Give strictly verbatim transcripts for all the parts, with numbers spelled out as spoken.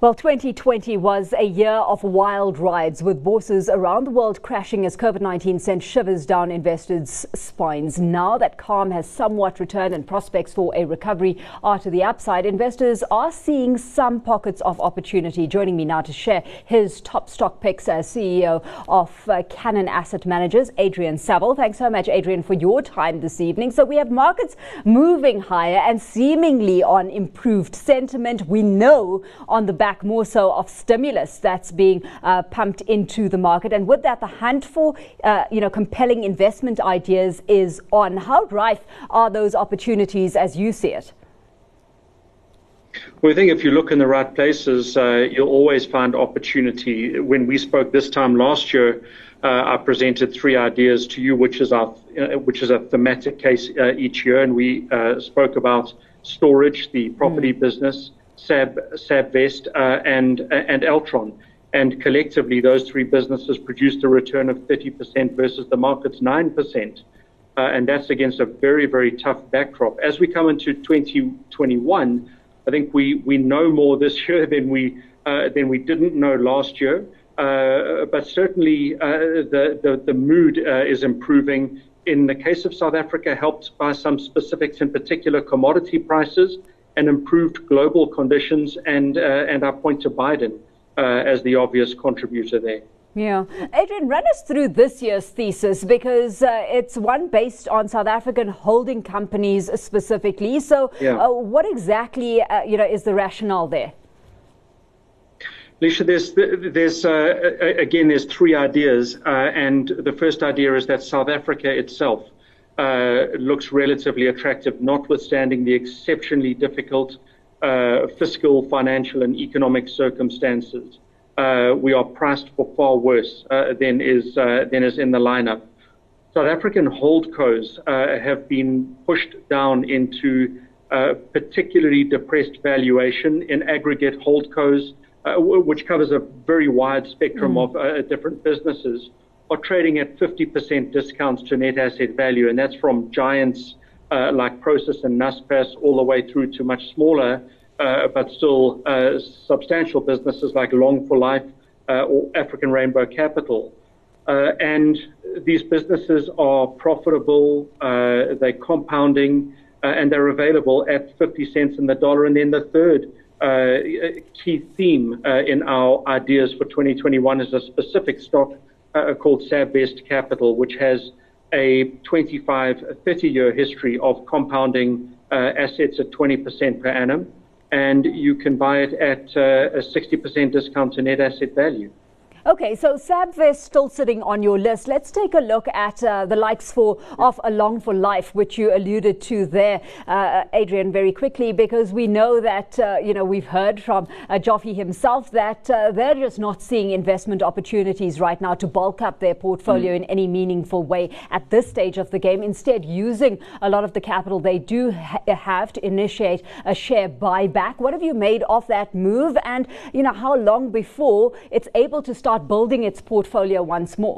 Well, twenty twenty was a year of wild rides, with bourses around the world crashing as COVID nineteen sent shivers down investors' spines. Now that calm has somewhat returned and prospects for a recovery are to the upside, investors are seeing some pockets of opportunity. Joining me now to share his top stock picks as C E O of uh, Cannon Asset Managers, Adrian Saville. Thanks so much, Adrian, for your time this evening. So we have markets moving higher and seemingly on improved sentiment. We know on the back more so of stimulus that's being uh, pumped into the market, and with that the hunt for uh, you know compelling investment ideas is on. How rife are those opportunities as you see it? Well, I think if you look in the right places, uh, you'll always find opportunity. When we spoke this time last year, uh, I presented three ideas to you, which is our uh, which is a thematic case uh, each year, and we uh, spoke about storage, the property mm. business, Sab, Sabvest, uh, and and Altron, and collectively those three businesses produced a return of thirty percent versus the market's nine percent, uh, and that's against a very very tough backdrop. As we come into twenty twenty-one, I think we we know more this year than we uh, than we didn't know last year, uh, but certainly uh, the, the the mood uh, is improving. In the case of South Africa, helped by some specifics, in particular commodity prices and improved global conditions, and uh, and I point to Biden uh, as the obvious contributor there. Yeah. Adrian, run us through this year's thesis, because uh, it's one based on South African holding companies specifically. So yeah. uh, what exactly uh, you know is the rationale there? Alicia, there's, there's uh, again, there's three ideas, uh, and the first idea is that South Africa itself Uh, looks relatively attractive, notwithstanding the exceptionally difficult uh, fiscal, financial, and economic circumstances. Uh, we are priced for far worse uh, than is uh, than is in the lineup. South African holdcos uh, have been pushed down into uh, particularly depressed valuation. In aggregate, holdcos, uh, which covers a very wide spectrum mm. of uh, different businesses, are trading at fifty percent discounts to net asset value, and that's from giants uh, like Prosus and Naspers all the way through to much smaller uh, but still uh, substantial businesses like Long for Life uh, or African Rainbow Capital. Uh, and these businesses are profitable, uh, they're compounding, uh, and they're available at fifty cents in the dollar. And then the third uh, key theme uh, in our ideas for twenty twenty-one is a specific stock Uh, called Sabvest Capital, which has a twenty-five, thirty year history of compounding uh, assets at twenty percent per annum, and you can buy it at uh, a sixty percent discount to net asset value. Okay, so Sabvest still sitting on your list. Let's take a look at uh, the likes for of Along for Life, which you alluded to there, uh, Adrian, very quickly, because we know that, uh, you know, we've heard from uh, Joffe himself that uh, they're just not seeing investment opportunities right now to bulk up their portfolio mm. in any meaningful way at this stage of the game. Instead, using a lot of the capital they do ha have to initiate a share buyback. What have you made of that move, and, you know, how long before it's able to start building its portfolio once more?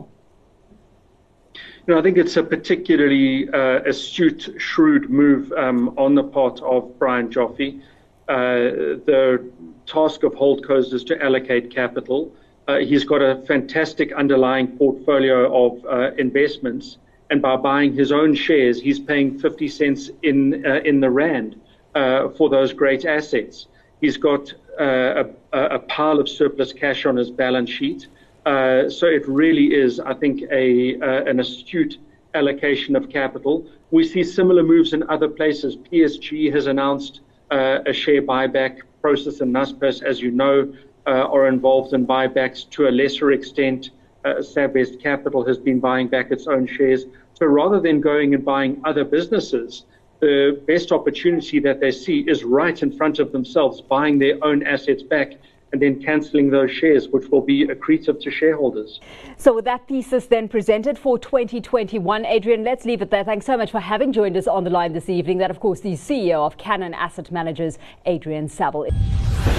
You know, I think it's a particularly uh, astute, shrewd move um, on the part of Brian Joffe. Uh, the task of holdcos is to allocate capital. Uh, he's got a fantastic underlying portfolio of uh, investments, and by buying his own shares, he's paying fifty cents in uh, in the rand uh, for those great assets. He's got uh, a, a pile of surplus cash on his balance sheet. Uh, so it really is, I think, a uh, an astute allocation of capital. We see similar moves in other places. P S G has announced uh, a share buyback. Prosus and Naspers, as you know, uh, are involved in buybacks to a lesser extent. Uh, Sabvest Capital has been buying back its own shares. So rather than going and buying other businesses, the best opportunity that they see is right in front of themselves, buying their own assets back and then cancelling those shares, which will be accretive to shareholders. So with that thesis then presented for twenty twenty-one, Adrian, let's leave it there. Thanks so much for having joined us on the line this evening. That, of course, the C E O of Cannon Asset Managers, Adrian Saville.